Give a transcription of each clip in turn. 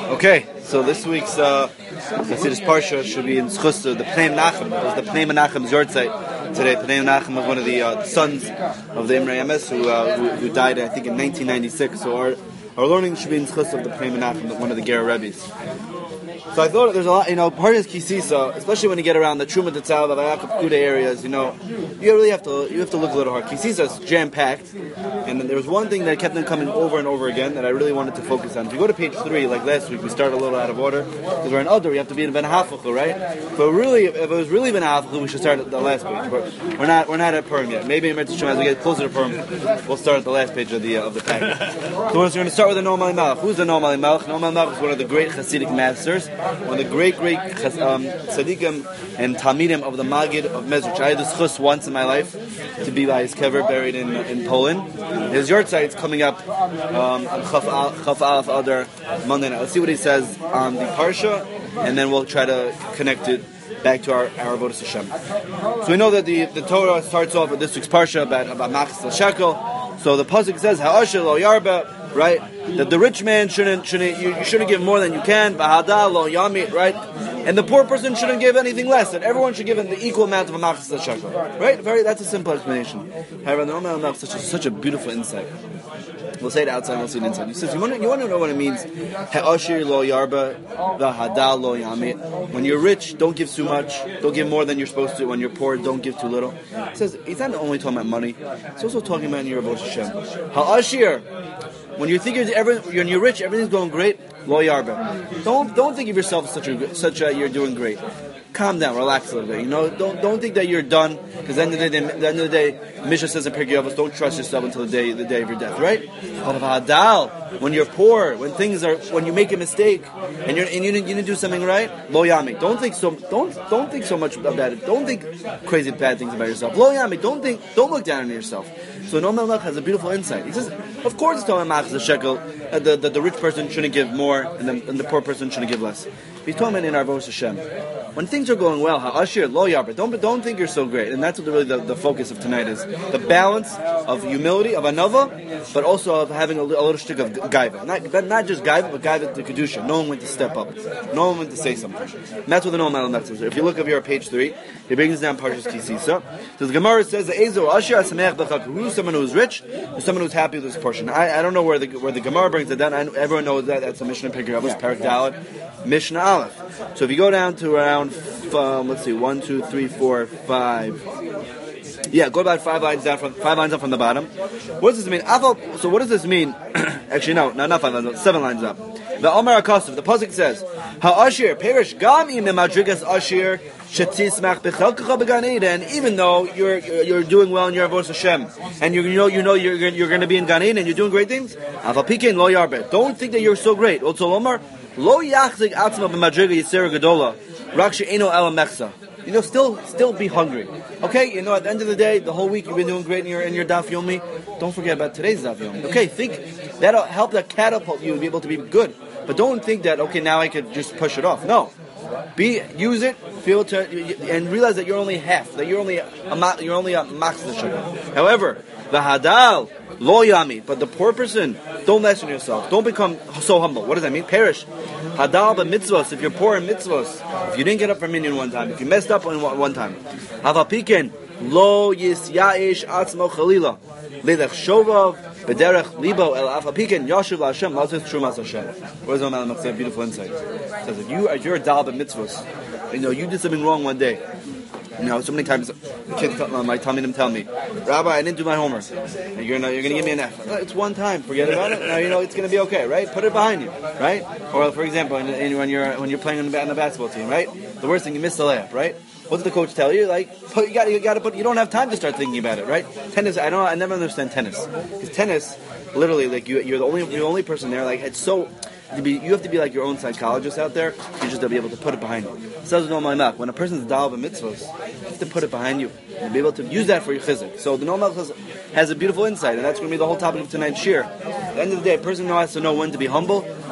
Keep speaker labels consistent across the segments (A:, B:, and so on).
A: Okay, so this week's Chassidus Parsha should be in Schus, the Pnei Menachem, because the Pnei Menachem's Yortzeit today. Pnei Menachem was one of the sons of the Imrei Emes who died, I think, in 1996. So our learning should be in Schus of the Pnei Menachem, one of the Ger Rebbes. So I thought there's a lot, Parshas Kisisa, especially when you get around the Truma Tetzal, the Vayakov Kuda areas, you really have to look a little hard. Kisisa is jam-packed, and then there was one thing that kept on coming over and over again that I really wanted to focus on. If you go to page 3, like last week, we started a little out of order, because we're in Adar, we have to be in Ben Hafuchu, right? But really, if it was really Ben Hafuchu, we should start at the last page. But we're not at Purim yet. Maybe in Mitzvah as we get closer to Purim, we'll start at the last page of the package. So we're going to start with the Noam Elimelech. Who's the Noam Elimelech? Noam Elimelech is one of the great Hasidic masters, one of the great tzaddikim and talmidim of the Magid of Mezrich. I had this chus once in my life to be by his kever buried in Poland. His yortzeit is coming up on Chaf Aleph Adar Monday night. Let's see what he says on the Parsha, and then we'll try to connect it back to our Avodas Hashem. So we know that the Torah starts off with this week's Parsha about Machzis Shekel. So the pasuk says, "Ha'asher lo yarba," right? That the rich man shouldn't give more than you can. V'hada lo yamit, right? And the poor person shouldn't give anything less. That everyone should give the equal amount of a machzis shekel, right? That's a simple explanation. However, the Noam Elimelech such a beautiful insight. We'll say it outside, we'll say it inside. He says, you want to know what it means? Ha'ashir lo yarba, v'hada lo yamit. When you're rich, don't give too much. Don't give more than you're supposed to. When you're poor, don't give too little. He says, he's not only talking about money. He's also talking about your Avodas Hashem. Ha'ashir. When you think when you're rich, everything's going great. Lo yarba. Don't think of yourself as such a you're doing great. Calm down, relax a little bit. Don't think that you're done, because at the end of the day, Mishnah says in Pirkei Avos, don't trust yourself until the day of your death, right? But if hadal, when you're poor, when you make a mistake and you didn't do something right, lo yami. Don't think so much about it. Don't think crazy bad things about yourself. Lo yami. Don't look down on yourself. So Noam Elimelech has a beautiful insight. He says, of course it's talking about the shekel, that the rich person shouldn't give more and the poor person shouldn't give less. He's talking about in our Avodas Hashem. When things are going well, ha'ashir lo yarba, don't think you're so great. And that's what really the focus of tonight is. The balance of humility, of anava, but also of having a little stick of gaiva. Not just gaiva, but gaiva to kedusha. Knowing when to step up. Knowing when to say something. And that's what the Noam Elimelech says. If you look over here at page 3, he brings down Parshas Kisisa. So the Gemara says, who's someone who's rich, who's someone who's happy with this portion. I don't know where the Gemara brings it down. Everyone knows that's a Mishnah Pirkei Avos, Parak Daled, Mishnah Aleph. So if you go down to around 1, 2, 3, 4, 5. Yeah, go about 5 lines down up from the bottom. What does this mean? So what does this mean? Actually, no, not 5 lines up, 7 lines up. The Omar HaKosov, the pasuk says, "Ha'ashir perish gam im madrigas ashir shetismach bechelkacha began Eden." Even though you're doing well in your Avodas Hashem, and you know you're going to be in Gan Eden and you're doing great things. Aval pikein lo yarbe. Don't think that you're so great. Also, Omar lo yachzik atzma b'madriga yisera gedola rak she'eno ela mechsa. Still be hungry. Okay, at the end of the day, the whole week you've been doing great in your Daf Yomi. Don't forget about today's Daf Yomi. Okay, think that'll help catapult you to be able to be good. But don't think that, okay, now I could just push it off. No. Use it, feel to, and realize that you're only half, that you're only a machzis shekel. However, the hadal, lo yami, but the poor person, don't lessen yourself. Don't become so humble. What does that mean? Perish. Hadal b'mitzvos, if you're poor in mitzvos, if you didn't get up for minyan one time, if you messed up on one time. Hava piken, lo yisya'ish atzmo chalila. Leilech shovav, b'derech libo el afa piken, yashuv la'Hashem, lazis trumas Hashem. What does Noam Elimelech say? A beautiful insight. It says, if you're a dal b'mitzvos, you did something wrong one day. So many times the kids tell me, Rabbi, I didn't do my homework. And you're gonna give me an F. It's one time. Forget about it. Now it's gonna be okay, right? Put it behind you, right? Or for example, when you're playing on the basketball team, right? The worst thing, you miss the layup, right? What does the coach tell you? You gotta put. You don't have time to start thinking about it, right? Tennis. I never understand tennis, because tennis, literally, you're the only person there. It's so. You have to be like your own psychologist out there. You just to be able to put it behind you. Says Noam Elimelech, when a person's dal b'mitzvos, you have to put it behind you and be able to use that for your chizuk. So the Noam Elimelech has a beautiful insight, and that's going to be the whole topic of tonight's shir. At the end of the day, a person has to know when to be humble, right?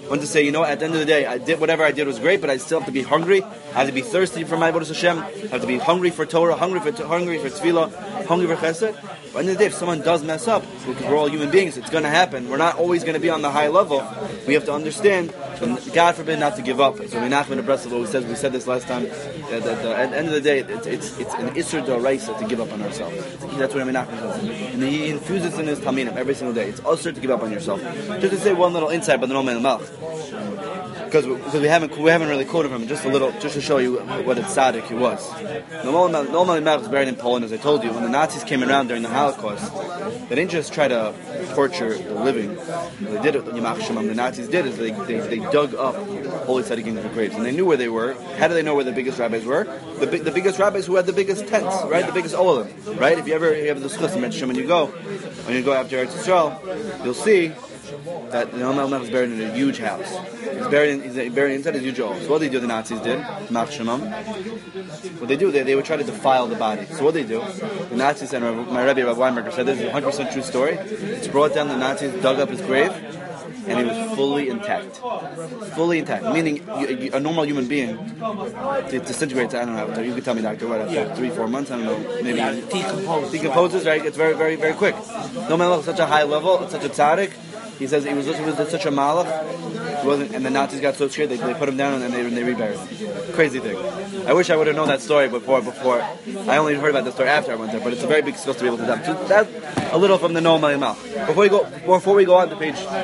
A: When to say, you know, at the end of the day, I did whatever I did was great, but I still have to be hungry. I have to be thirsty for my Avodas Hashem. I have to be hungry for Torah, hungry for Tefillah, hungry for Chesed. But at the end of the day, if someone does mess up, because we're all human beings, it's going to happen. We're not always going to be on the high level. We have to understand, God forbid, not to give up. So Menachem in Breslov always says, we said this last time, that at the end of the day, it's an Isser D'Oraisa to give up on ourselves. That's what Menachem says. And he infuses in his Talmidim every single day. It's Isser to give up on yourself. Just to say one little insight about the Noam Melech. Because we haven't really quoted from him, just to show you what a tzaddik he was. Noam Melech was buried in Poland, as I told you. When the Nazis came around during the Holocaust, they didn't just try to torture the living. They did it. The Nazis did is they dug up holy tzaddikim graves, and they knew where they were. How do they know where the biggest rabbis were? The biggest rabbis who had the biggest tents, right? The biggest olim, right? If you have the schus when you go after Eretz Yisrael, you'll see that the Noam Melech was buried in a huge house. He's buried inside a huge hole. So what did they do? The Nazis did. What they do? They would try to defile the body. So what they do? The Nazis said, my Rebbe Rav Weinberger said, this is a 100% true story. It's brought down. The Nazis dug up his grave, and he was fully intact. Fully intact. Meaning, a normal human being disintegrates. I don't know. You could tell me, doctor, what after 3-4 months? I don't know. Maybe decomposes. Right? It's very, very, very quick. Noam Melech was such a high level, such a tzaddik. He says he was such a malach. He wasn't, and the Nazis got so scared they put him down and they reburied him. Crazy thing. I wish I would have known that story before. I only heard about the story after I went there, but it's a very big skill to be able to do. So that's a little from the Noam Melech. Before we go on to page 1,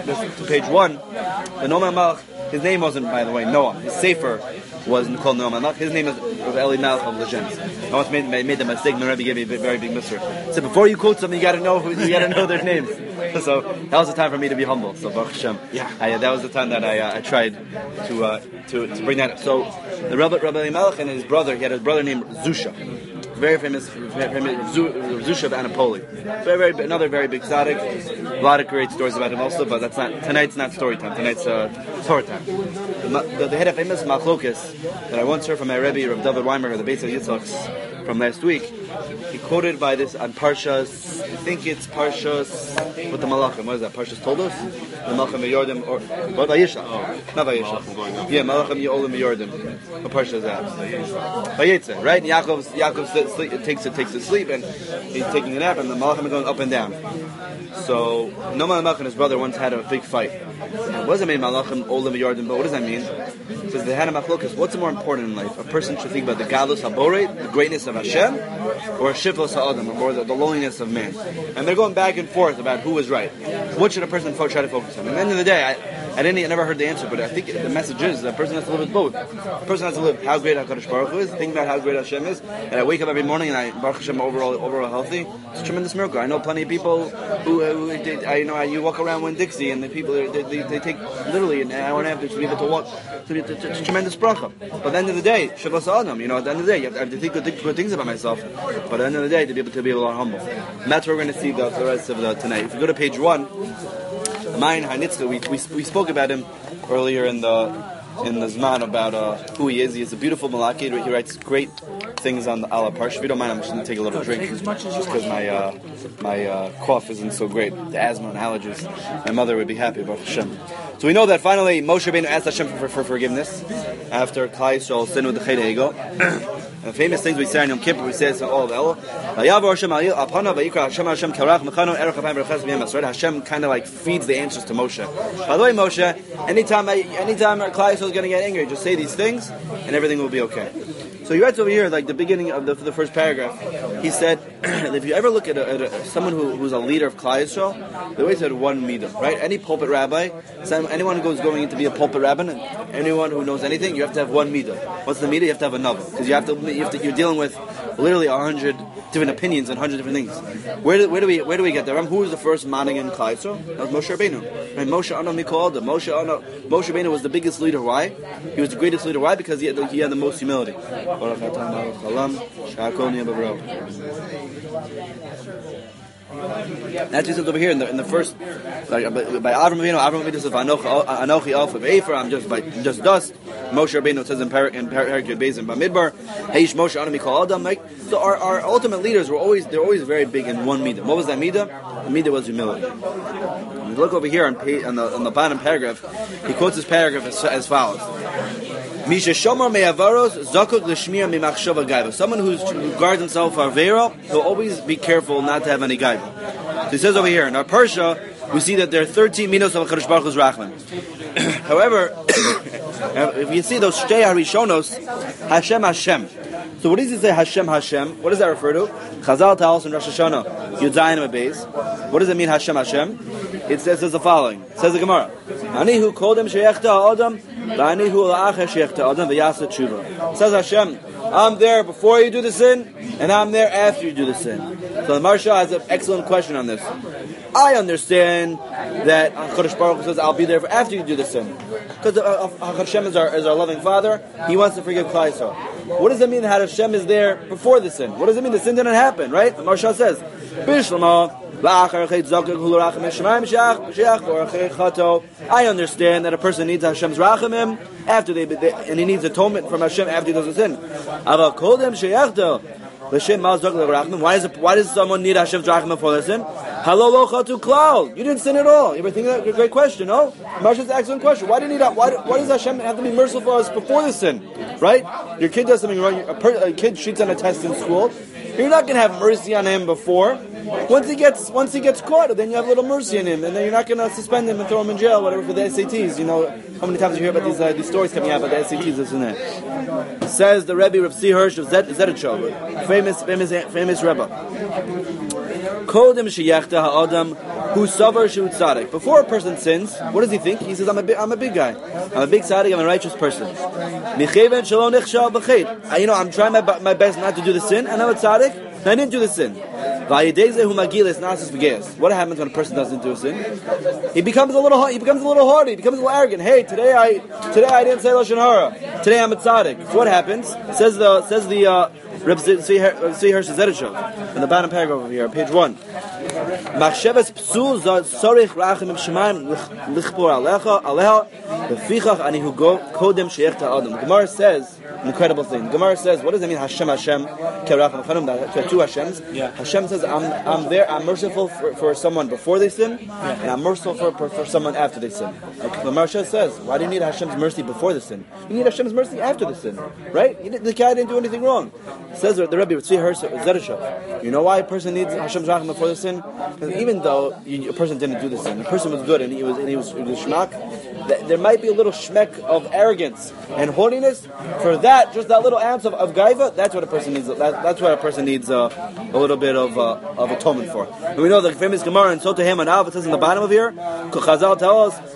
A: the Noam Melech, his name wasn't, by the way, Noam. His sefer wasn't called Noam Melech. His name is Rav Eli Melech of Lezhensk. I once made the mistake. My Rebbe gave me a very big mister. So before you quote something, you got to know their names. So that was the time for me to be humble. So Baruch Hashem, that was the time that I tried to bring that up. So the Rabbi Melech and his brother, he had a brother named Zusha, very famous Zusha of Anapoli. Another very big tzaddik. A lot of great stories about him also, but tonight's not story time. Tonight's Torah time. They had a famous machlokes that I once heard from my Rebbe, Rav David Weinberger, the Beis Yitzchak's, from last week. He quoted by this on Parshas, I think it's Parshas with the Malachim. What is that? Parshas told us? The Malachim Yordim, or what? Vayisha. Not Vayisha. Yeah, Malachim Yolim Yordim. What Parsha is that? Vayetze, right? Yaakov takes a sleep and he's taking a nap, and the Malachim are going up and down. So Noam Melech and his brother once had a big fight. It wasn't made Malachim Olim Yordim, but what does that mean? It says they had a machlokas. What's more important in life? A person should think about the Galus HaBorei, the greatness of Hashem, or Shiflos HaAdam, or the lowliness of man. And they're going back and forth about who is right. What should a person try to focus on? At the end of the day, I never heard the answer, but I think the message is that a person has to live with both. A person has to live how great HaKadosh Baruch Hu is, think about how great Hashem is, and I wake up every morning and I, Baruch Hashem, overall healthy. It's a tremendous miracle. I know plenty of people who you walk around in Dixie and the people, they take literally an hour and a half to be able to walk. It's a tremendous bracha. But at the end of the day, Shabbat Sa'adam, at the end of the day, I have to think good things about myself. But at the end of the day, to be able to be a lot humble. And that's what we're going to see the rest of tonight. If you go to page 1, Mayin Hanitzka, we spoke about him earlier in the Zman about who he is. He is a beautiful malakid. He writes great things on the Ala Parsha. If you don't mind, I'm just going to take a little drink, just because my cough isn't so great. The asthma and allergies. My mother would be happy about Hashem. So we know that finally Moshe Rabbeinu asked Hashem for forgiveness after Klal Yisrael sinned with the Chet Ego. The famous things we say in Yom Kippur, we say it's all of El. Hashem kind of like feeds the answers to Moshe. By the way, Moshe, anytime Klal Yisrael is going to get angry, just say these things and everything will be okay. So he writes over here, like the beginning of the first paragraph, he said, if you ever look at someone who's a leader of Klal Yisrael, they always had one midah, right? Any pulpit rabbi, anyone who goes going in to be a pulpit rabbi, anyone who knows anything, you have to have one midah. What's the midah? You have to have another, because you're dealing with literally 100 different opinions and 100 different things. Where do we get there? Who was the first manning in Klal Yisrael? That was Moshe Rabbeinu. Right? Moshe Rabbeinu was the biggest leader. Why? He was the greatest leader. Why? Because he had the most humility. That's just over here in the first, like by Avram Avinu says, "Anochi Alpha Be'efer." I'm just dust. Moshe Rabbeinu says in Perikid Beis in Bamidbar, "Heish Moshe Anami Kol Adam." So our ultimate leaders they're always very big in one midah. What was that midah? The midah was humility. You look over here on the bottom paragraph. He quotes this paragraph as follows: Misha Shomar me'avaros zakuk l'shmir mimachshava gaiva. Someone who guards himself for avera, he'll always be careful not to have any gaiva. So he says over here in our parsha, we see that there are 13 minos of HaKadosh Baruch Hu's rachman. However, if you see those shtei harishonos, Hashem Hashem. So what does he say Hashem Hashem? What does that refer to? Chazal tells us in Rosh Hashanah, Yud Zayin Beis. What does it mean Hashem Hashem? It says the following. It says the Gemara. Ani hu kodem sheyech ta'adam, v'ani hu la'acher sheyech ta'adam v'yasa tshuva. It says Hashem, I'm there before you do the sin, and I'm there after you do the sin. So the Maharsha has an excellent question on this. I understand that HaKadosh Baruch Hu says, I'll be there after you do the sin. Because Hashem is our loving Father. He wants to forgive Klal Yisrael. What does it mean that Hashem is there before the sin? What does it mean the sin didn't happen, right? The Maharsha says, I understand that a person needs Hashem's rachamim after and he needs atonement from Hashem after he does the sin. Why does someone need Hashem's rachamim for the sin? You didn't sin at all. You ever think that's a great question, no? Marsha's an excellent question. Why does Hashem have to be merciful for us before the sin? Right? Your kid does something wrong, a kid cheats on a test in school. You're not going to have mercy on him before. Once he gets caught, then you have a little mercy on him, and then you're not going to suspend him and throw him in jail, whatever, for the SATs. You know how many times you hear about these stories coming out about the SATs, this and that. Says the Rebbe Rav C. Hirsch of Zedachov, famous Rebbe. Kodem sheyachta ha'adam hu savar shu tzadik. Before a person sins, what does he think? He says, I'm a big guy. I'm a big tzaddik. I'm a righteous person. Micheven shelo nichshal b'chet. I'm trying my best not to do the sin, and I'm a tzaddik, and I didn't do the sin. What happens when a person doesn't do a sin? He becomes a little haughty. He becomes a little arrogant. Hey, today I didn't say lashon hara. Today I'm a tzaddik. So what happens? Says the Reb Tzvi Hirsch Zedachov in the bottom paragraph over here, page 1. Machshavas psul zorich rachim shemayim lichpor aleha befichach ani hu kodem sheich ta'adam. Gemara says an incredible thing. Gemara says, what does it mean Hashem Hashem kerachim chanim? There are two Hashems. Yeah. Hashem says, I'm there. I'm merciful for someone before they sin, and I'm merciful for someone after they sin. Okay. The Maharsha says, why do you need Hashem's mercy before the sin? You need Hashem's mercy after the sin, right? The guy didn't do anything wrong. Says the Rebbe Tzvi Hirsch Zedachov. You know why a person needs Hashem's racham before the sin? Because even though a person didn't do the sin, the person was good and he was shmak, there might be a little shmek of arrogance and haughtiness. For that, just that little ounce of gaiva, that's what a person needs. That's what a person needs a little bit of atonement for. And we know the famous Gemara in Sotahem and Av, it says in the bottom of here, Chazal tells us,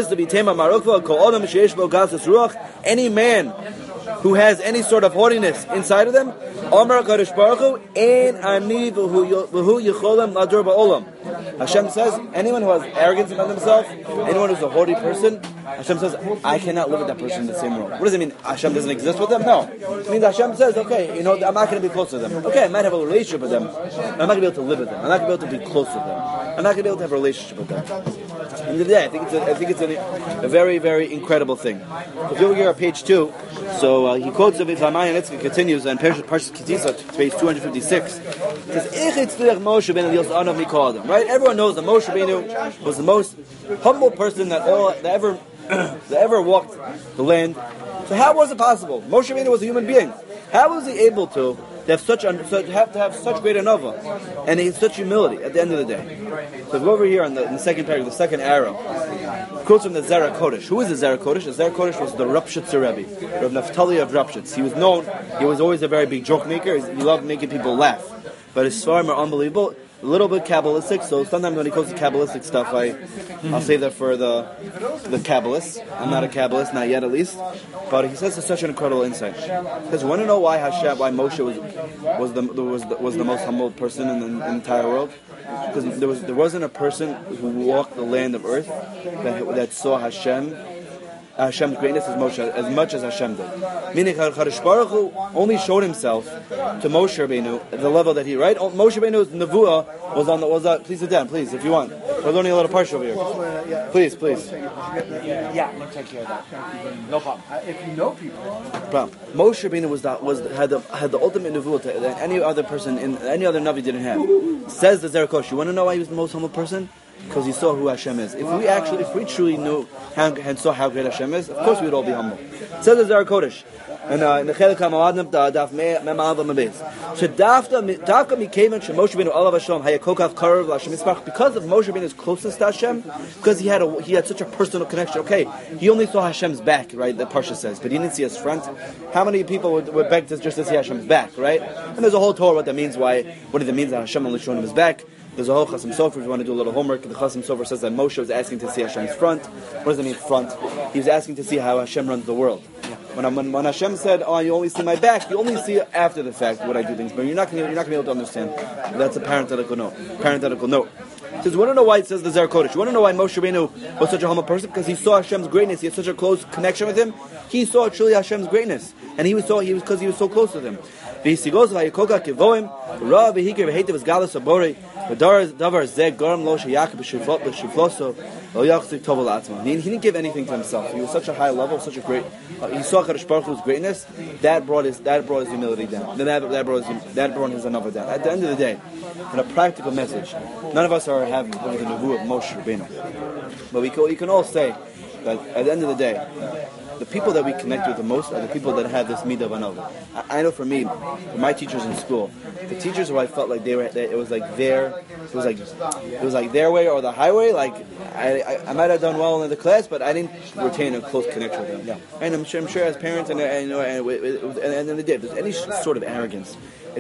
A: any man who has any sort of haughtiness inside of them, Amar Kadosh Baruch Hu, Ein ani v'hu yicholem ladur ba'olam. Hashem says, anyone who has arrogance about himself, anyone who's a haughty person, Hashem says, I cannot live with that person in the same room. What does it mean? Hashem doesn't exist with them? No. It means Hashem says, okay, I'm not going to be close to them. Okay, I might have a relationship with them, but I'm not going to be able to live with them. I'm not going to be able to be close to them. I'm not going to be able to have a relationship with them. In the day, I think it's a very, very incredible thing. If you over here on page 2, so he quotes the V'Tamayin Nitzka continues on Parshas Kitisa, page 256. It says, right? Everyone knows that Moshe Rabbeinu was the most humble person that ever walked the land. So how was it possible? Moshe Rabbeinu was a human being. How was he able to have such great anova and he had such humility at the end of the day? So go over here in the second paragraph, the second arrow. Quotes from the Zera Kodesh. Who is the Zera Kodesh? The Zera Kodesh was the Rapshitz Rebbe, Rav Naftali of Rapshitz. He was known. He was always a very big joke maker. He loved making people laugh. But his svarim are unbelievable. A little bit Kabbalistic, so sometimes when he quotes the Kabbalistic stuff, I'll save that for the Kabbalists. I'm not a Kabbalist, not yet at least. But he says it's such an incredible insight. Because you want to know why Moshe was the most humble person in the entire world? Because there wasn't a person who walked the land of earth that saw Hashem's greatness as much as Hashem did. Meaning, Kadosh Baruch Hu only showed himself to Moshe Rabbeinu at the level that he, right? Moshe Rabbeinu's nevuah was please sit down, please, if you want. We're learning a little parsha over here. Please.
B: Yeah, we'll take care of that. No problem. If you know people.
A: Moshe Rabbeinu had the ultimate nevuah that any other person, any other Navi didn't have. Says the Zera Kodesh. You want to know why he was the most humble person? because he saw who Hashem is. If we truly knew and saw how great Hashem is, of course we would all be humble. It says the Zohar Kodesh, and in the Chelek HaMoadim, daf mem alav mabez. So dafka mikevan sheMoshe Rabbeinu alav Hashem hayakokav karev l'Hashem Yisparach, because of Moshe Rabbeinu's closest to Hashem, because he had such a personal connection. Okay, he only saw Hashem's back, right? The Parsha says, but he didn't see his front. How many people would beg just to see Hashem's back, right? And there's a whole Torah what that means. What does it mean that Hashem only showed him his back? There's a whole Chasam Sofer. If you want to do a little homework, the Chasam Sofer says that Moshe was asking to see Hashem's front. What does it mean front? He was asking to see how Hashem runs the world. When Hashem said, "Oh, you only see my back," you only see after the fact what I do things, but you're not going to be able to understand. That's a parenthetical note. It says, you want to know why it says the Zohar Kodesh? You want to know why Moshe Rabbeinu was such a humble person? Because he saw Hashem's greatness. He had such a close connection with him. He saw truly Hashem's greatness, and because he was so close to him. He didn't give anything to himself. He was such a high level, such a great. He saw Kadosh Baruch Hu's greatness. That brought his humility down. Then that brought his another down. At the end of the day, in a practical message, none of us have the nevuah of Moshe Rabbeinu, but we can all say that at the end of the day, the people that we connect with the most are the people that have this midah of anova. I know for me, for my teachers in school, the teachers who I felt like it was like their way or the highway. Like I might have done well in the class, but I didn't retain a close connection with them. Yeah. And I'm sure as parents and in the day, if there's any sort of arrogance,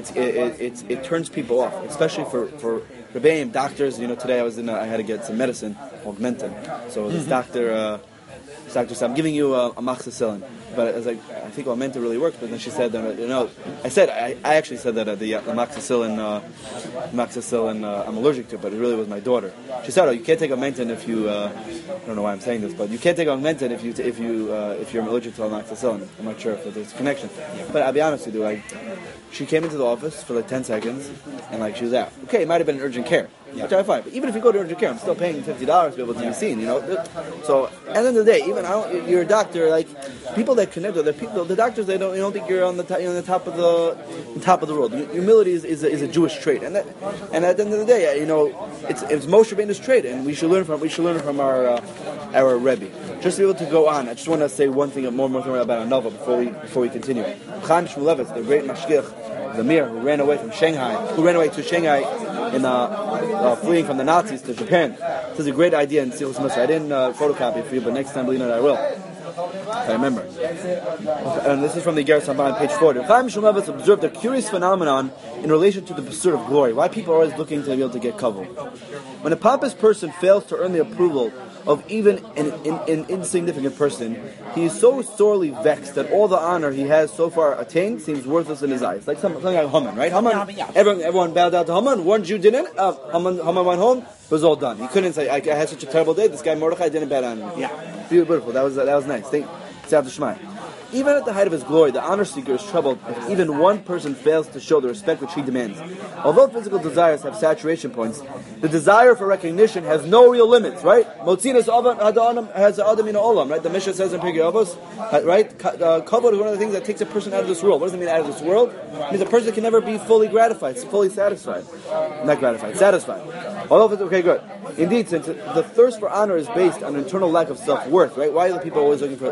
A: it turns people off, especially for rebbeim doctors. Today I had to get some medicine, Augmentin. So this doctor said, "I'm giving you amoxicillin," but I was like, "I think Augmentin really works." But then she said, I actually said that the amoxicillin, I'm allergic to, but it really was my daughter. She said, "Oh, you can't take Augmentin if you." I don't know why I'm saying this, but you can't take Augmentin if you're allergic to amoxicillin. I'm not sure if there's a connection, but I'll be honest with you, she came into the office for 10 seconds, and she was out. Okay, it might have been an urgent care, which I find. But even if you go to urgent care, I'm still paying $50 to be able to be seen. So at the end of the day, even you're a doctor. People that connect with the doctors, they don't think you're on the top of the world. Humility is a Jewish trait, and at the end of the day, it's Moshe Rabbeinu's trait, and we should learn from our Rebbe. Just to be able to go on, I just want to say one thing more about Anova before we continue. Chaim Shmulevitz, the great mashgiach, the Mir, who ran away to Shanghai in fleeing from the Nazis to Japan. This is a great idea in Sichos Musar. I didn't photocopy it for you, but next time, believe it or not, I will. I remember. And this is from the Igeres Haba on page 40. Chaim Shmulevitz observed a curious phenomenon in relation to the pursuit of glory. Why people are always looking to be able to get kavod. When a pompous person fails to earn the approval of even an insignificant person, he is so sorely vexed that all the honor he has so far attained seems worthless in his eyes. Like something like Haman, right? Haman, everyone bowed down to Haman. One Jew didn't. Haman went home. It was all done. He couldn't say, "I had such a terrible day. This guy Mordechai didn't bow down." Yeah, beautiful. That was nice. Say after Shema. Even at the height of his glory, the honor seeker is troubled if even one person fails to show the respect which he demands. Although physical desires have saturation points, the desire for recognition has no real limits, right? Motzinas Adam has Adam in Olam, right? The Mishnah says in Pirkei Avos, right? Kavod is one of the things that takes a person out of this world. What does it mean out of this world? It means a person can never be fully gratified, fully satisfied. Not gratified, satisfied. Although it's okay, good. Indeed, since the thirst for honor is based on an internal lack of self-worth, right? Why are the people always looking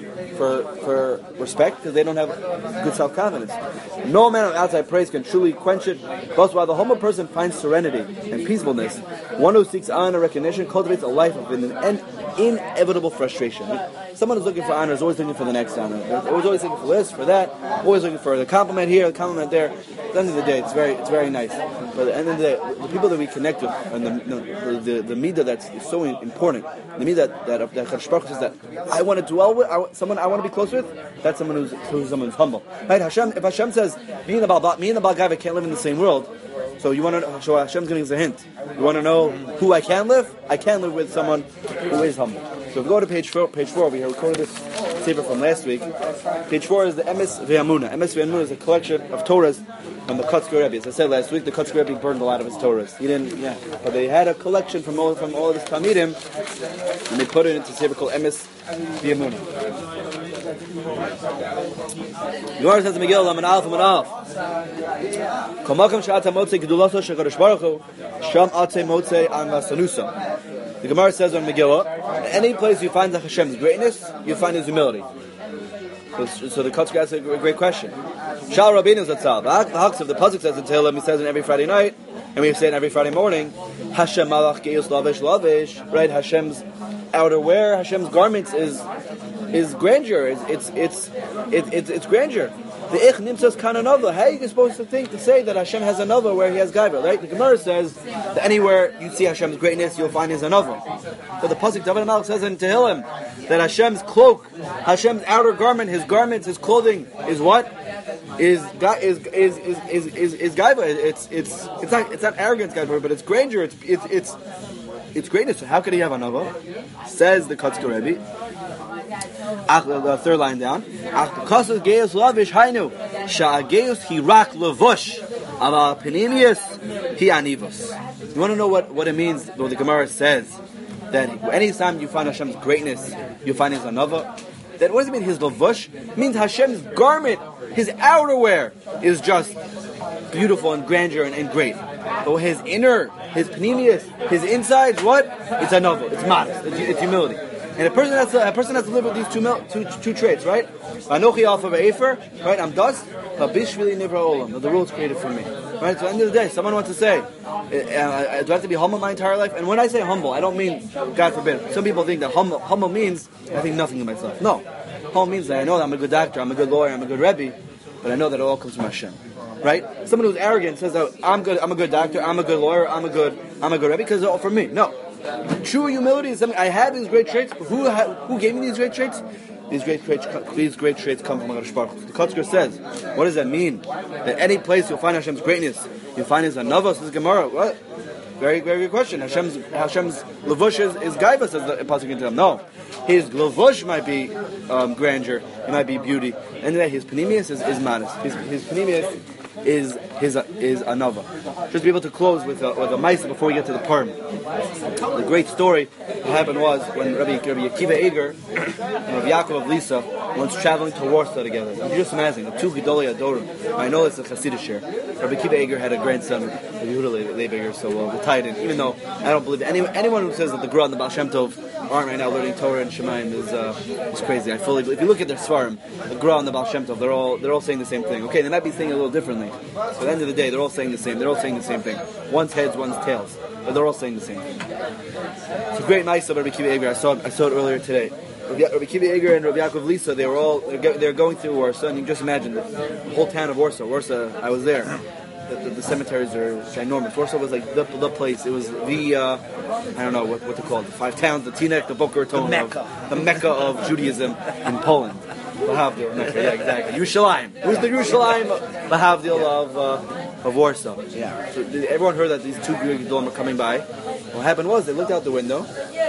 A: for respect? Because they don't have good self-confidence. No amount of outside praise can truly quench it. Thus, while the humble person finds serenity and peacefulness, one who seeks honor recognition cultivates a life of an inevitable frustration. Someone who's looking for honor is always looking for the next honor. They're always looking for this, for that, always looking for the compliment here, the compliment there. At the end of the day, it's very nice. But at the end of the day, the people that we connect with, and the midah that's so important, the midah that Kadosh Baruch Hu says that I want to dwell with, someone I want to be close with, that's someone who's humble. Right? If Hashem says, me and the Baal Gaiva can't live in the same world, so you want to, so Hashem's giving us a hint. You want to know who I can live? I can live with someone who is humble. So if we go to page 4 over here, we quoted this sefer from last week. Page 4 is the Emes Ve'amuna. Emes Ve'amuna is a collection of Torahs from the Kotzker Rebbe. As I said last week, the Kotzker Rebbe burned a lot of his Torahs. He didn't, but they had a collection from all of his Talmidim, and they put it into a sefer called Emes Ve'amuna. Gemara says in Megillah, Laman Alf, Laman Alf. Kol makom she'ata motzei gedulaso shel Kadosh Baruch Hu, sham atzei motzei an vasanusa. The Gemara says on Megillah, any place you find Hashem's greatness, you find His humility. So the Kotzker asks a great question. Shal Rabbeinu Zatzal. The pasuk says in Tehillim, he says it every Friday night, and we say it every Friday morning. Hashem Malach Geus Lavish Lavish. Right? Hashem's outerwear, Hashem's garments is grandeur. It's grandeur. The Ich Nimtzas Kananova. How are you supposed to say that Hashem has another where He has Gaiva? Right? The Gemara says that anywhere you see Hashem's greatness, you'll find His another. So the pasuk David Malach says in Tehillim that Hashem's cloak, Hashem's outer garment, His garments, His clothing is what? Is Gaiva. It's not arrogance, Gaiva, but it's grandeur. It's greatness. So how could He have another? Says the Kotzker Rebbe. The third line down. Because Geus Lavish Hainu Sha'Geus Hirak Levush Ala Penimius Hi Anivus. You want to know what it means? What the Gemara says that anytime you find Hashem's greatness, you find His another. That what does it mean? His Levush it means Hashem's garment, His outerwear is just beautiful and grandeur and great. But His inner, His Penimius, His insides, what? It's another. It's modest. It's humility. And a person has to live with these two traits, right? Anochi alpha ve'efer, right? I'm dust. Bishvili nivra olam. The world's created for me, right? So at the end of the day, someone wants to say, do I have to be humble my entire life? And when I say humble, I don't mean, God forbid. Some people think that humble means I think nothing of myself. No, humble means that I know that I'm a good doctor, I'm a good lawyer, I'm a good rebbe, but I know that it all comes from Hashem. Right? Someone who's arrogant says that I'm a good doctor, I'm a good lawyer, I'm a good rebbe because it's all for me. No. True humility is something. I have these great traits. Who gave me these great traits? These great traits come from HaKadosh Baruch Hu. The Kotzker says, what does that mean? That any place you'll find Hashem's greatness, you'll find His anava. Says Gemara. What? Very, very good question. Hashem's levush is gaiva, says the pasuk in Tehillim. No, His levush might be grandeur. It might be beauty. And then His panemius is modest. His panemius is another. Just to be able to close with a ma'aseh before we get to the Purim. The great story that happened was when Rabbi Akiva Eger and Rabbi Yaakov of Lisa once traveling to Warsaw together. You just imagine the two Gedolei Adorim. I know it's a Hasidic share. Rabbi Akiva Eger had a grandson, Rabbi Yehuda Leib Eger, so the Titan. Even though I don't believe anyone who says that the Gra and the Baal Shem Tov aren't right now learning Torah and Shemayim is crazy. I fully believe. If you look at their Svarim, the Gra and the Baal Shem Tov, they're all saying the same thing. Okay, they might be saying it a little differently. So at the end of the day, they're all saying the same. They're all saying the same thing. One's heads, one's tails, but they're all saying the same thing. It's a great ma'aseh of Rabbi Akiva Eger. I saw it earlier today. Rabbi Akiva Eger and Rabbi Yaakov Lisa, they're going through Warsaw, and you can just imagine the whole town of Warsaw. I was there. The cemeteries are ginormous. Warsaw was like the place. It was the I don't know what to call it. The five towns, the Teaneck, the Boker Raton, the Mecca of Judaism in Poland. Lahavdil, yeah, exactly. Yerushalayim. It was the Yerushalayim Lahavdil of Warsaw. Yeah. So everyone heard that these two Greek Gedolim were coming by. What happened was they looked out the window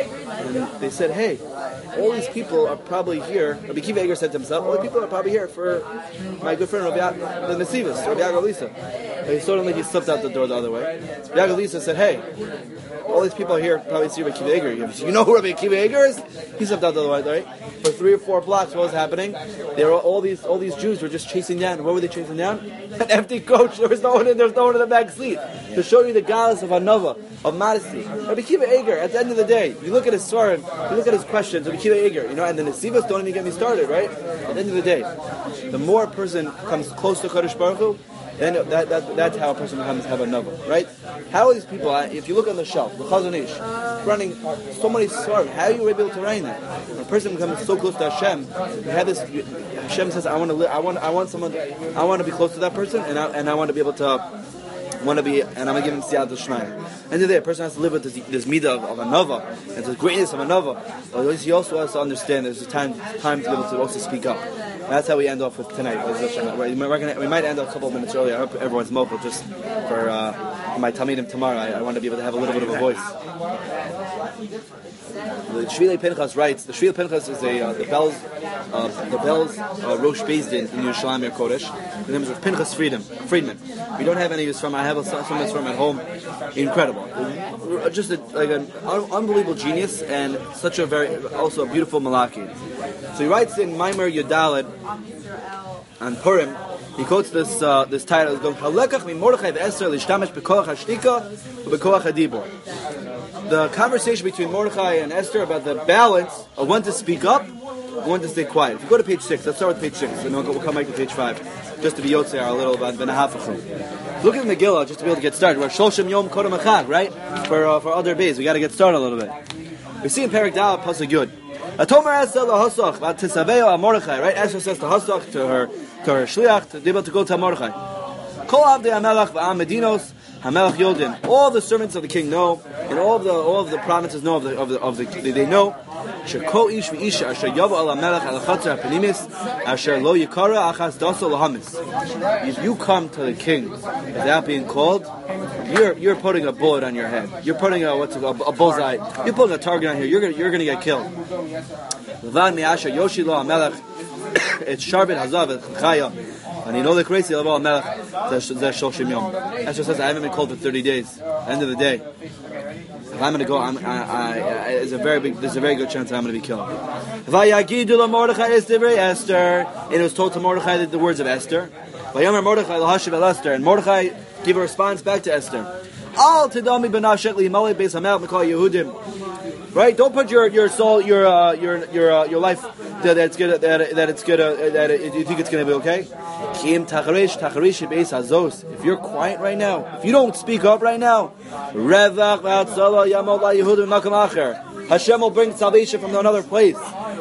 A: and they said, "Hey, all these people are probably here." Rabbi Akiva Eger said to himself, "All these people are probably here for my good friend Rabbi Nesivos, Rabbi Yaakov Lisa." But suddenly he slipped out the door the other way. Rabbi Yaakov Lisa said, "Hey, all these people are here probably see Rabbi Akiva Eger. You know who Rabbi Akiva Eger is?" He slipped out the other way, right? For 3 or 4 blocks, what was happening? There were all these Jews were just chasing down. What were they chasing down? An empty coach. There was no one in the back seat to show you the galus of anova, of modesty. Rabbi Akiva Eger. At the end of the day, you look at his svarim, you look at his questions. Rabbi Akiva Eger, and the Nesivos don't even get me started, right? At the end of the day, the more a person comes close to Kadosh Baruch Hu, then that's how a person becomes have a novel, right? How are these people? If you look on the shelf, the Chazon Ish, running so many svarim, how are you able to write that? When a person becomes so close to Hashem, you have this. Hashem says, "I want to live. I want to be close to that person, and I want to be able to." And I'm going to give him siyat d'shmaya. And today, a person has to live with this midah of a nova, and the greatness of a nova. But he also has to understand there's a time to be able to also speak up. And that's how we end off with tonight. We might end up a couple of minutes earlier. I hope everyone's mobile just for my Talmidim tomorrow. I want to be able to have a little bit of a voice. The Shvilei Pinchas writes. The Shvilei Pinchas is the Bells Rosh Beis Din in Yerushalayim Kodesh. The name is Pinchas Friedman. We don't have any of his from. I have some of his from at home. Incredible, just an unbelievable genius and such a also a beautiful malaki. So he writes in Maimer Yudaled on Purim. He quotes this title. It's going Halekach mi Mordechai ve'Esther lishtamish bekoach hashtika u'bekoach hadibur. the conversation between Mordechai and Esther about the balance of when to speak up and when to stay quiet. If you go to page 6, let's start with page 6, and then we'll come back to page 5, just to be yotzei a little about Ben Hafachim. Look at Megillah, just to be able to get started. We're Shloshim Yom Kodem Echad, right? For other days, we got to get started a little bit. We see in Perek Dal, Pasuk Yud. Atomer Esther lahasach, about Tisaveo Mordechai, right? Esther says to Hasach, to her shliach, to be able to go to Mordechai. Kol Avdei HaMelech v'Am Medinos HaMelech Yodim. All the servants of the king know, and all of the provinces know they know. Shekol ish v'isha asher yavo al HaMelech al Chatzar HaPenimis asher lo yikara achas daso lahamis. If you come to the king without being called, you're putting a bullet on your head. You're putting a bullseye. You're putting a target on here. You're gonna get killed. Levan mi'asher yoshi lo HaMelech. It's Sharbet Hazav Chaya. And you know the crazy about Melech, Zeh Shoshim Yom. Esther says, I haven't been called for 30 days. End of the day, if I'm going to go, there's a very good chance that I'm going to be killed. Vayagidu Mordechai Esther. And it was told to Mordechai the words of Esther. Vayomer Mordechai lahashiv el Esther. And Mordechai gave a response back to Esther. Al tidami benashek li'malei beis hamelech mikol Yehudim. Right? Don't put your soul, your life that you think it's gonna be okay. If you're quiet right now, if you don't speak up right now, Hashem will bring salvation from another place.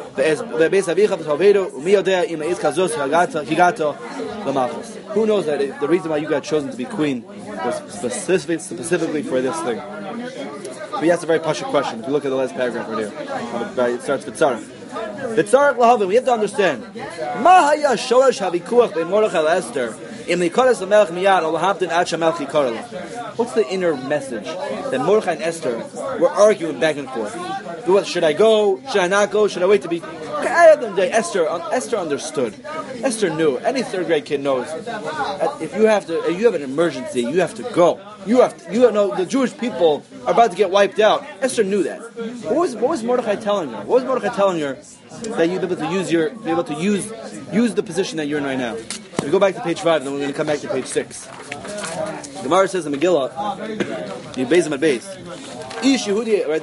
A: Who knows that the reason why you got chosen to be queen was specifically for this thing? But he asked a very pashut question. If you look at the last paragraph right here, it starts with Tzarech. B'tzarech lahavim, we have to understand. Ma haya shorash havikuach bein Mordechai Esther im nikoras l'melech miyad or lahavdin ad shamelech yikar la. What's the inner message that Mordechai and Esther were arguing back and forth? Should I go? Should I not go? Should I wait to be? At the end of the day, Esther understood. Esther knew. Any third grade kid knows. If you have an emergency, you have to go. You know the Jewish people are about to get wiped out. Esther knew that. What was Mordechai telling her? What was Mordechai telling her that you'd be able to use the position that you're in right now? So we go back to page 5, then we're going to come back to page 6. The Gemara says in Megillah, you base them at base. Ish Yehudi, right?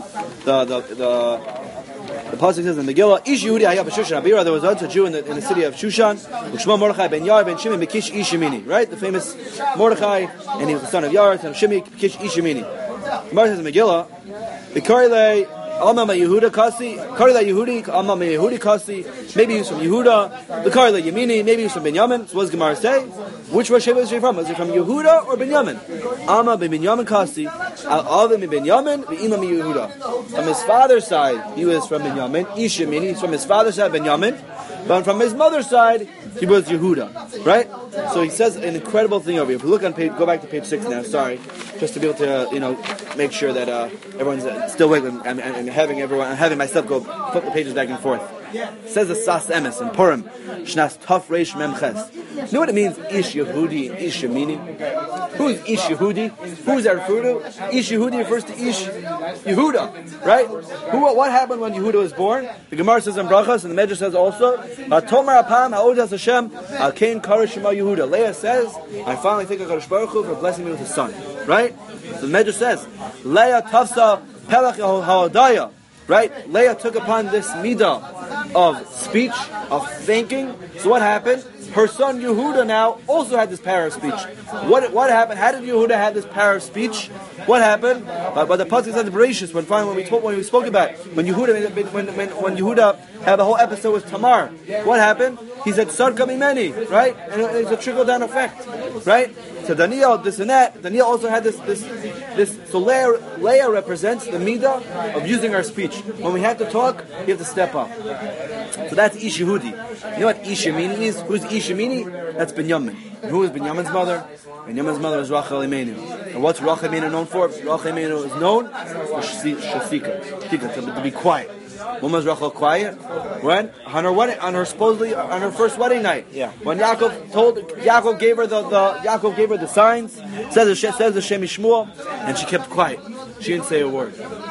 A: The pasuk says in Megillah, Ish Yehudi hayah b'Shushan Abira. There was also a Jew in the city of Shushan, Ushma Mordechai ben Yar ben Shimi Mekish Ish Yemini. Right, the famous Mordechai, and he was the son of Yar, son of Shimi Mekish Ish Yemini. The Gemara says in Megillah, V'karilei Alma Yehuda Kasi, Karilei Yehudi, Alma Yehudi Kasi. Maybe he was from Yehuda. The Karilei Yemini, maybe he was from Binyamin. So what does Gemara say? Which Rosh was he from? Was he from Yehuda or Binyamin? Alma Binyamin Kasi, Al Avim Binyamin, V'imam Yehuda. From his father's side, he was from Binyamin. Ish Yemini, he's from his father's side, Binyamin. But from his mother's side, he was Yehuda. Right? So he says an incredible thing over here. If we look on page, go back to page 6 now. Sorry, just to be able to make sure that everyone's still with me. I'm having myself go flip the pages back and forth. It says the Sas Emes in Purim, Shnas Taf Reish Mem Ches. You know what it means? Ish Yehudi and Ish Yemini. Who is Ish Yehudi? Who is that referred to? Ish Yehudi refers to Ish Yehuda, right? What happened when Yehuda was born? The Gemara says in Brachas, and the Medrash says also, Tomar Apam Ha'odas Hashem Al Kain Karish Shema Yehuda. Leah says, I finally thank HaKadosh Baruch Hu for blessing me with a son, right? So the Medrash says, Leah Tafsa Pelach Ha'odaya. Right? Leah took upon this midah of speech, of thinking. So what happened? Her son Yehuda now also had this power of speech. What happened? How did Yehuda have this power of speech? What happened? But the pasuk said the Bereshis when we spoke about when Yehuda had the whole episode with Tamar. What happened? He said Sarka Mimeni, right? And it's a trickle down effect, right? So Daniel, this and that. Daniel also had this. So Leah represents the midah of using our speech. When we have to talk, you have to step up. So that's Ish Yehudi. You know what Ish Yemini is? Who's Ish Yemini? That's Binyamin. And who is Binyamin's mother? Binyamin's mother is Rachel Imenu. And what's Rachel Imenu known for? Rachel Imenu is known for Shasika, to be quiet. When was Rachel quiet? When? On her first wedding night.
B: Yeah.
A: When Yaakov gave her the signs, says the Shem Shmuel, and she kept quiet. She didn't say a word.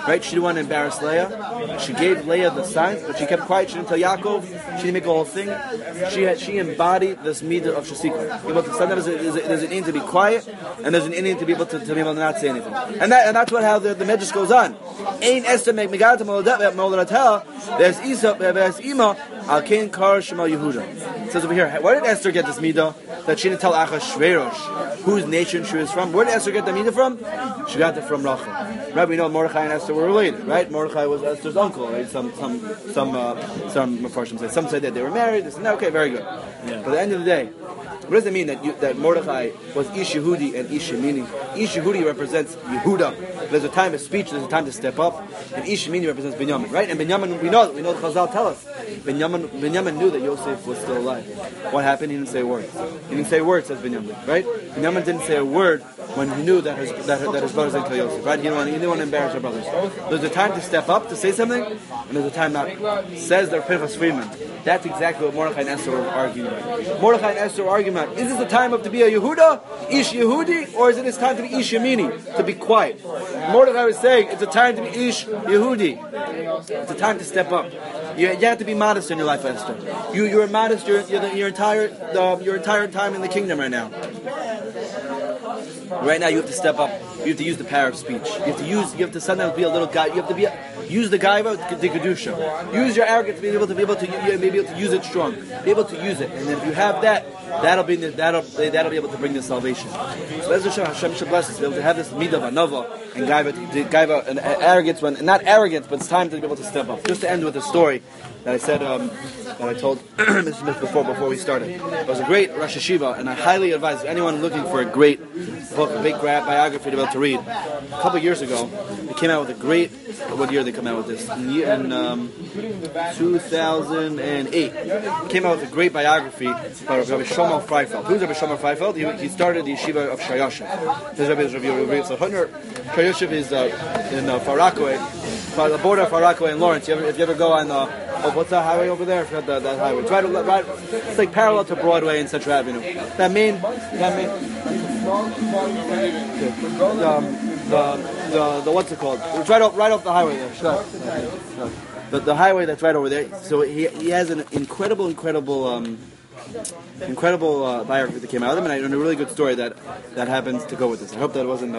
A: Right? She didn't want to embarrass Leah. She gave Leah the signs, but she kept quiet. She didn't tell Yaakov. She didn't make a whole thing. She embodied this midah of Shasika. Sometimes there's an in to be quiet, and there's an in to be able to be able to not say anything. And that's how the Medrash goes on. Ein Esther make megata moladatha. There's Isa, there's Ima. Al Kain Kar Shemal Yehuda. It says over here, where did Esther get this midah that she didn't tell Achashverosh whose nation she was from? Where did Esther get the midah from? She got it from Rachel. Right? We know Mordechai and Esther were related. Right? Mordechai was Esther's uncle. Right? Some Mepharshim say. Some say that they were married. This and that. Okay, very good. Yeah. But at the end of the day, what does it mean that Mordechai was Ish Yehudi and Ish Yemini? Ish Yehudi represents Yehuda. There's a time of speech, there's a time to step up, and Ish Yemini represents Binyamin, right? And Binyamin, we know the Chazal tell us, Binyamin knew that Yosef was still alive. What happened? He didn't say a word. He didn't say a word, says Binyamin, right? Binyamin didn't say a word when he knew that his brothers didn't kill Yosef, right? He didn't want to embarrass her brothers. There's a time to step up, to say something, and there's a time not. Says the Pinchas Friedman. That's exactly what Mordechai and Esther were arguing about. Mordechai and Esther were arguing about, is this the time to be a Yehuda, Ish Yehudi, or is it this time to be Ish Yemini, to be quiet? Mordechai was saying, it's a time to be Ish Yehudi. It's a time to step up. You have to be modest in your life, Esther. You're modest your entire time in the kingdom right now. Right now, you have to step up. You have to use the power of speech. You have to sometimes be a little guy. You have to use the gaiva, the kedusha. Use your arrogance to be able to use it strong. Be able to use it, and if you have that, that'll be able to bring the salvation. So as Hashem should bless us to be able to have this midah anava and gaiva and arrogance, not arrogance, but it's time to be able to step up. Just to end with a story that I said, that I told Mr. Smith before we started. It was a great Rosh Hashiva, and I highly advise anyone looking for a great book, a big biography to be able to read. A couple of years ago, they came out with a great. What year they come out with this? In 2008, came out with a great biography by Rabbi Shlomo Freifeld. Who's Rabbi Shlomo Freifeld? He started the yeshiva of Shayoshev. His Rabbi is Rabbi Shayoshev is in Far Rockaway, by the border of Far Rockaway and Lawrence. If you ever go on what's that highway over there? I forgot that highway. It's right. It's like parallel to Broadway and Central Avenue. That main. The what's it called? It's right off the highway there. Sure. The highway that's right over there. So he has an incredible biography that came out of him, and a really good story that happens to go with this. I hope that wasn't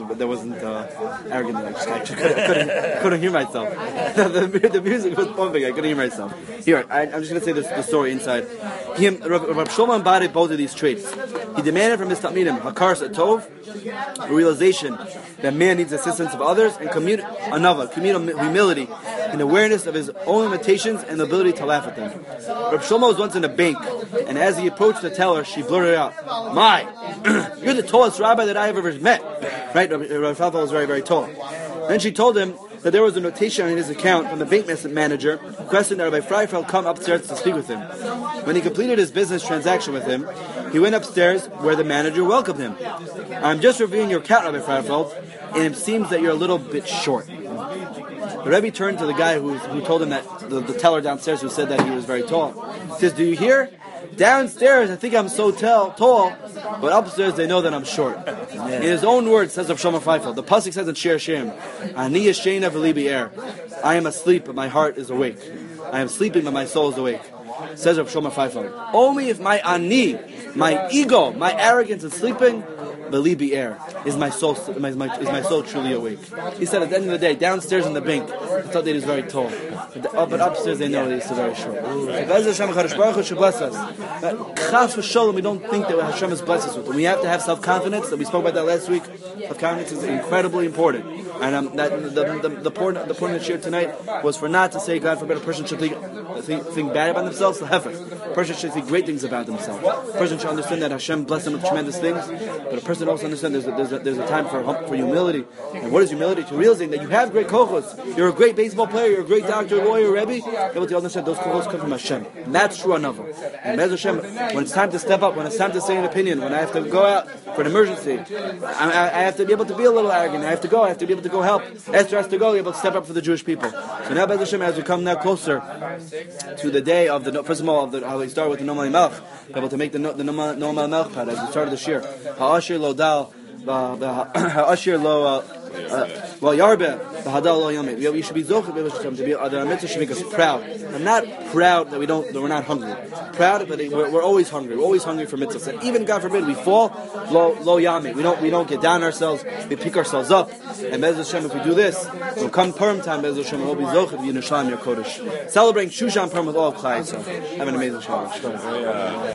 A: arrogant. I couldn't hear myself. the music was pumping. I couldn't hear myself. Here, I'm just going to say the story inside. Rav Shlomo embodied both of these traits. He demanded from his talmidim hakaras atov, a realization that man needs assistance of others, and communal humility, and awareness of his own limitations and the ability to laugh at them. Rav Shlomo was once in a bank, and as he approached the teller, she blurted out, "My, you're the tallest rabbi that I have ever met." Right? Rav Shlomo was very, very tall. Then she told him that there was a notation in his account from the bank manager requesting that Rabbi Freifeld come upstairs to speak with him. When he completed his business transaction with him, he went upstairs where the manager welcomed him. "I'm just reviewing your account, Rabbi Freifeld, and it seems that you're a little bit short." The Rebbe turned to the guy who told him that, the teller downstairs who said that he was very tall. He says, "Do you hear? Downstairs, I think I'm so tall, but upstairs they know that I'm short." Yeah. In his own words, says Rav Shlomo Freifeld, the pasuk says in Shir Hashem, "Ani yeshena v'li bi'er." I am asleep, but my heart is awake. I am sleeping, but my soul is awake. Says Rav Shlomo Freifeld, only if my ani, my ego, my arrogance is sleeping, v'li bi'er, is my soul truly awake. He said at the end of the day, downstairs in the bank, I thought that he was very tall. But upstairs they know that he's very short. So Hashem Baruch Hu should bless us. But Chas v'Sholom, we don't think that Hashem has blessed us with it. We have to have self-confidence. That we spoke about that last week. Self-confidence is incredibly important. And the point of the share tonight was for not to say, God forbid, a person should think bad about themselves. A person should think great things about themselves. A person should understand that Hashem blessed them with tremendous things. But a person also understands there's a time for humility. And what is humility? To realizing that you have great kochos. You're a great baseball player. You're a great doctor, lawyer, Rebbe. Able to understand those kochos come from Hashem. And that's true another. And Bez Hashem, when it's time to step up, when it's time to say an opinion, when I have to go out for an emergency, I have to be able to be a little arrogant. I have to be able to go help. Esther has to go, be able to step up for the Jewish people. So now, Bez Hashem, as we come now closer to the day of the, first of all, how we start with the Nomal Melch, be able to make the Nomal Melch pad as we started this year. Ha'ashir lo dal, ha'ashir lo Well, Yarbe, the Hadal Lo Yamim. We should be Zochah to be the mitzvah should make us proud. I'm not proud that we're not hungry. Proud that we're always hungry. We're always hungry for mitzvahs. And even God forbid we fall, Lo Yamim. We don't get down ourselves. We pick ourselves up. And Be'ez Hashem, if we do this, we'll come Purim time. Be'ez Hashem, we'll be Zochah to be Yerushalayim Yer Kodesh. Celebrating Shushan Purim with all of Klai Yisrael. Have an amazing Shabbat.